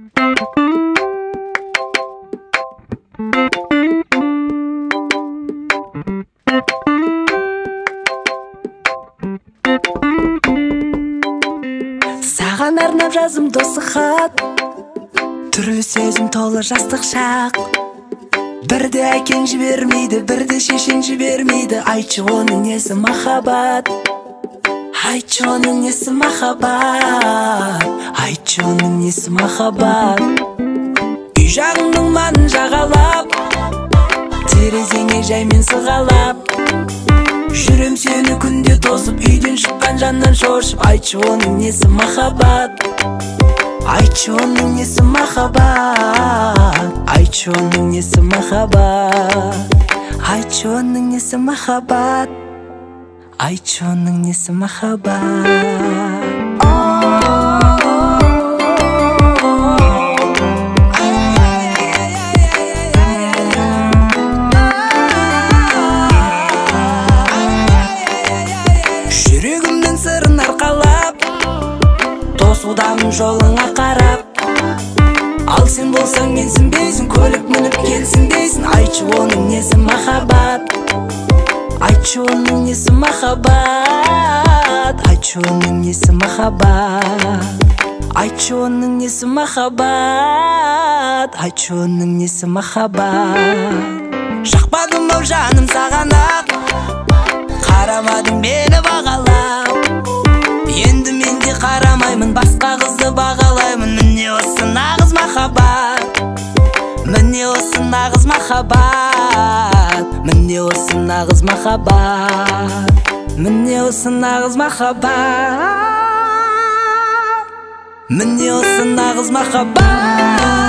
Саған арнап жазым досы хат, түрлі сезім толы жастық шақ. Бірде әкең жібермейді, бірде шешең жібермейді. Айтшы оның несі махаббат, айтшы оның несі махаббат, айтшы оның несі махаббат. Үй жағыңның маңын жағалап, терезеңе жаймен сығалап, жүрем сені күнде тосып, үйден шыққан жаннан шошып. Айтшы оның несі махаббат, айтшы оның несі махаббат, айтшы оның несі махаббат, айтшы оның несі махаббат, айтшы оның несі махаббат. Жүрегімнің сырын арқалап, тосудамын жолыңа қарап. Ал сен болсаң менсің бейсің, көлік мініп келсін дейсің. Айтшы оның несі махаббат, айтшы оның несі махаббат, айтшы оның несі махаббат, айтшы оның несі махаббат, айтшы оның несі махаббат. Жақпадым ау жаным саған ақ, қарамадың мені бағалап. Енді мен де қарамаймын, басқа қызды бағалаймын. Міне осы нағыз махаббат, міне осы нағыз махаббат, міне осы нағыз махаббат, міне осы нағыз махаббат, міне осы нағыз махаббат.